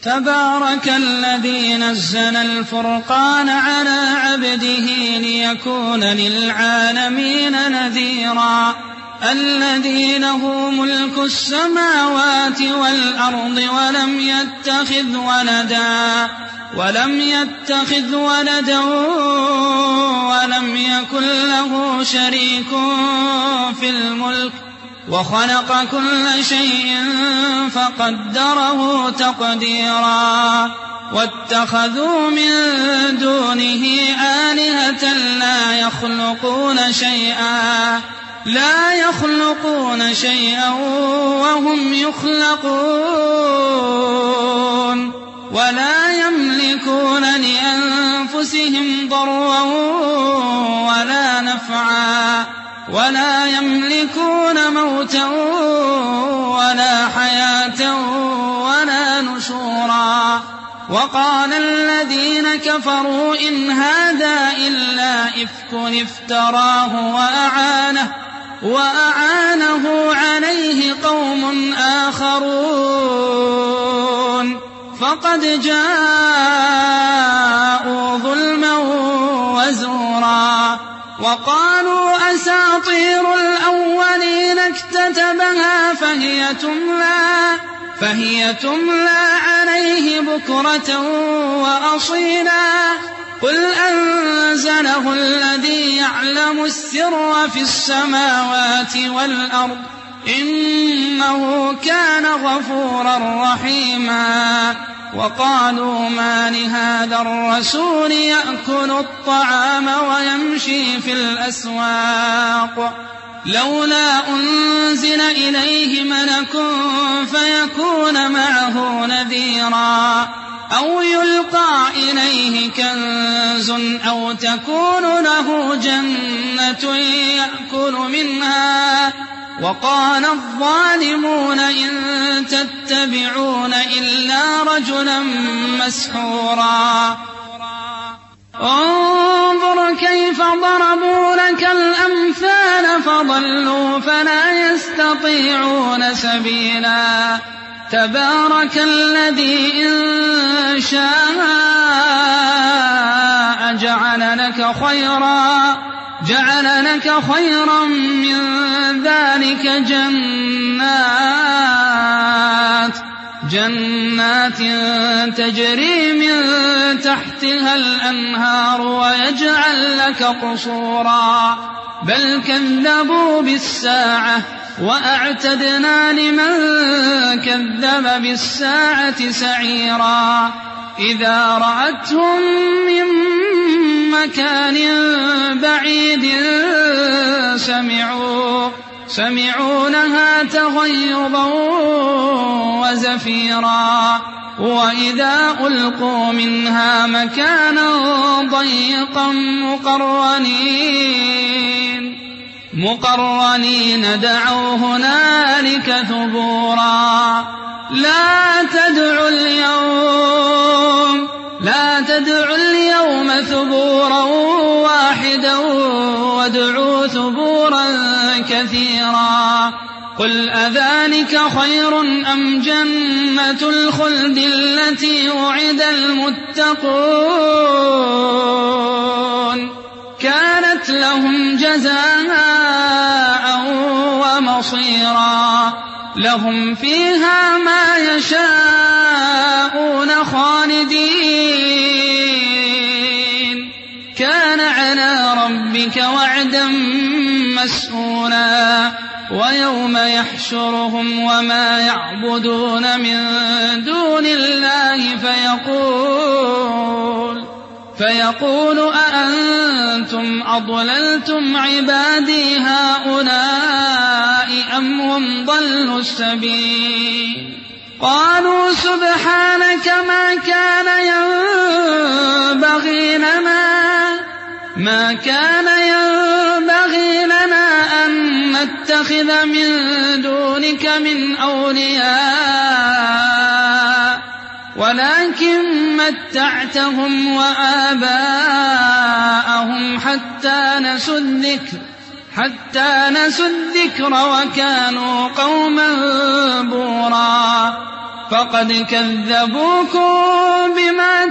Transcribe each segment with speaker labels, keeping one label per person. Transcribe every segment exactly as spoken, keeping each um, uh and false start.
Speaker 1: تبارك الذي نزل الفرقان على عبده ليكون للعالمين نذيرا الذي له ملك السماوات والأرض ولم يتخذ ولدا ولم يتخذ ولدا ولم يكن له شريك في الملك وخلق كل شيء فقدره تقديرا واتخذوا من دونه آلهة لا يخلقون شيئا لا يخلقون شيئا وهم يخلقون ولا يملكون لأنفسهم ضرا ولا نفعا ولا يملكون موتا ولا حياة ولا نشورا وقال الذين كفروا إن هذا إلا إفك افتراه وأعانه وأعانه عليه قوم آخرون فقد جاءوا ظلما وزورا وقالوا أساطير الأولين اكتتبها فهي تملى فهي تملى عليه بكرة وأصيلا قل أنزله الذي يعلم السر في السماوات والأرض إنه كان غفورا رحيما وقالوا ما لهذا الرسول يأكل الطعام ويمشي في الأسواق لولا أنزل إليه ملك فيكون معه نذيرا أو يلقى إليه كنز أو تكون له جنة يأكل منها وقال الظالمون إن تتبعون إلا رجلا مسحورا انظر كيف ضربوا لك الأمثال فضلوا فلا يستطيعون سبيلا تبارك الذي إن شاء جعل لك خيرا جعل لك خيرا من ذلك جنات جنات تجري من تحتها الأنهار ويجعل لك قصورا بل كذبوا بالساعة وأعتدنا لمن كذب بالساعة سعيرا إذا رأتهم من مكان بعيد سمعوا سمعوا لها تغيظا وزفيرا وإذا ألقوا منها مكانا ضيقا مقرنين مقرنين دعوا هنالك ثبورا لا تدعوا اليوم لا تدعوا اليوم ثبورا واحدا وادعوا ثبورا كثيرا قل أذلك خير أم جنة الخلد التي وعد المتقون كانت لهم جزاء ومصيرا لهم فيها ما يشاءون خالدين كان على ربك وعدا مسئولا ويوم يحشرهم وما يعبدون من دون الله فيقول فيقول أأنتم أضللتم عبادي هؤلاء أم هم ضلوا السبيل قالوا سبحانك ما كان ينبغي لنا ما كان ينبغي لنا أن نتخذ من دونك من أولياء ولكن متعتهم وآباءهم حتى نسوا الذكر حتى نسوا الذكر وكانوا قوما بورا فقد كذبوكم بما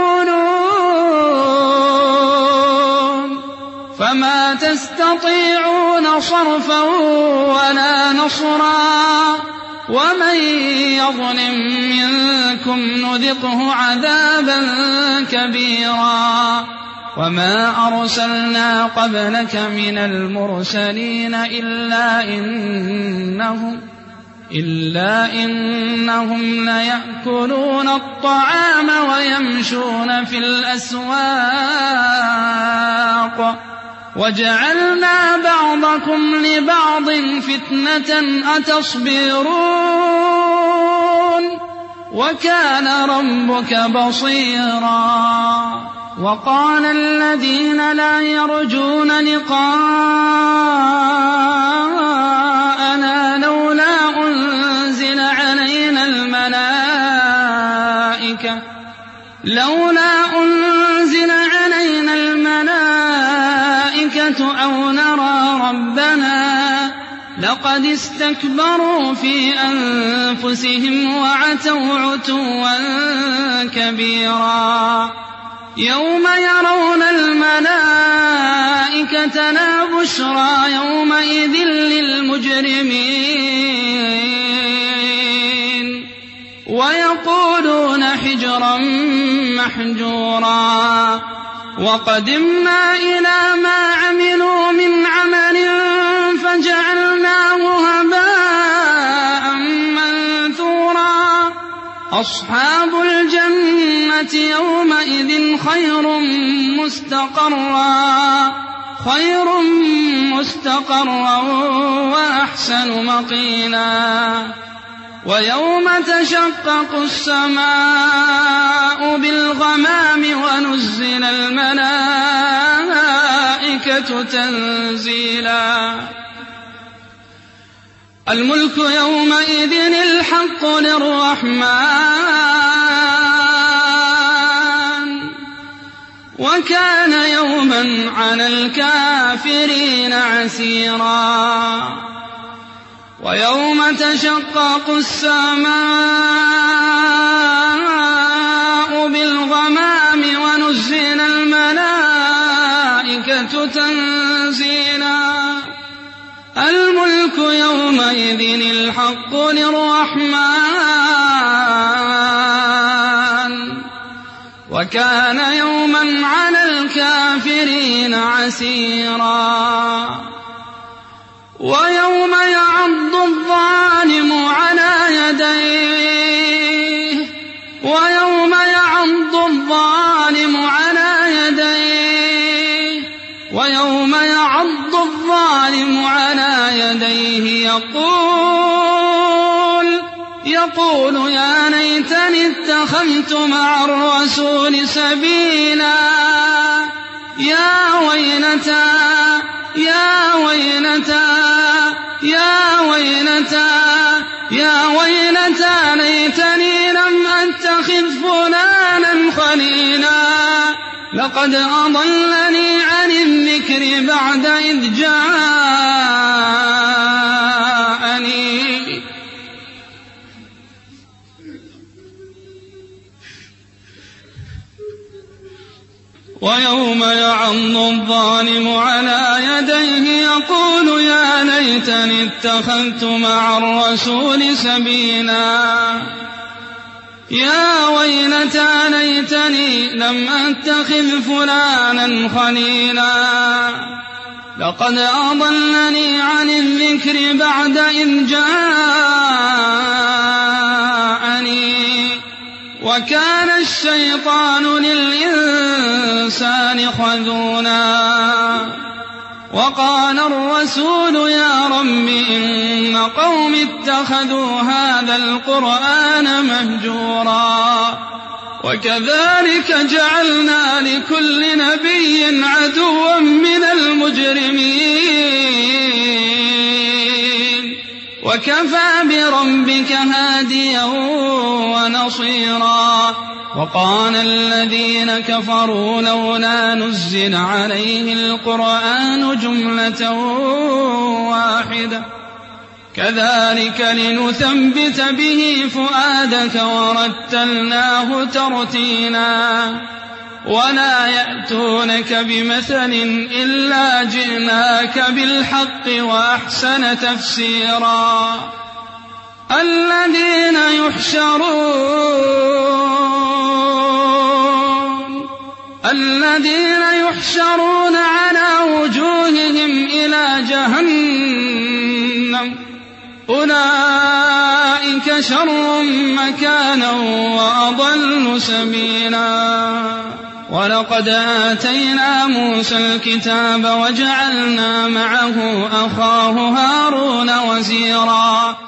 Speaker 1: تقولون فما تستطيعون صرفا ولا نصرا ومن يظلم منكم نذقه عذابا كبيرا وما أرسلنا قبلك من المرسلين إلا إنهم إلا إنهم ليأكلون الطعام ويمشون في الأسواق وجعلنا بعضكم لبعض فتنة أتصبرون وكان ربك بصيرا وقال الذين لا يرجون لقاءنا لولا أنزل علينا الملائكة لولا أنزل علينا الملائكة أو نرى ربنا لقد استكبروا في أنفسهم وعتوا عتوا كبيرا يوم يرون الملائكة لا بشرى يومئذ للمجرمين ويقولون حجرا محجورا وقدمنا إلى ما عملوا من عمل فجعلناه هباء منثورا أصحاب الجنة يومئذ خير مستقرا خير مستقرا وأحسن مقيلا ويوم تشقق السماء بالغمام ونزل الملائكة تنزيلا الملك يومئذ الحق للرحمن وكان يوما على الكافرين عسيرا ويوم تشقق السماء بالغمام ونزل الملائكة تنزيلا الملك يومئذ الحق للرحمن وكان يوما على الكافرين عسيرا ويوم يعض الظالم على يديه ويوم يعض الظالم على يديه ويوم يعض الظالم على يديه يقول يقول يا ليتني اتخذت مع الرسول سبيلا يا ويلتى يا ويلتى يا ويلتى يا ويلتى ليتني لم أتخذ فلانا خليلا لقد أضلني عن الذكر بعد إذ جاءني ويوم يعض الظالم على يديه يقول يا ليتني اتخذت مع الرسول سبيلا يا ويلتى ليتني لم أتخذ فلانا خليلا لقد أضلني عن الذكر بعد إذ جاءني وكان الشيطان للإنسان خذولا وقال الرسول يا رب إن قوم اتخذوا هذا القرآن مهجورا وكذلك جعلنا لكل نبي عدوا من المجرمين وكفى بربك هاديا ونصيرا وقال الذين كفروا لولا نزل عليه القرآن جملة واحدة كذلك لنثبت به فؤادك ورتلناه ترتيلا ولا يأتونك بمثل إلا جئناك بالحق وأحسن تفسيرا الذين يحشرون الذين يحشرون على وجوههم إلى جهنم أولئك شر مكانا وأضل سبيلا ولقد آتينا موسى الكتاب وجعلنا معه أخاه هارون وزيرا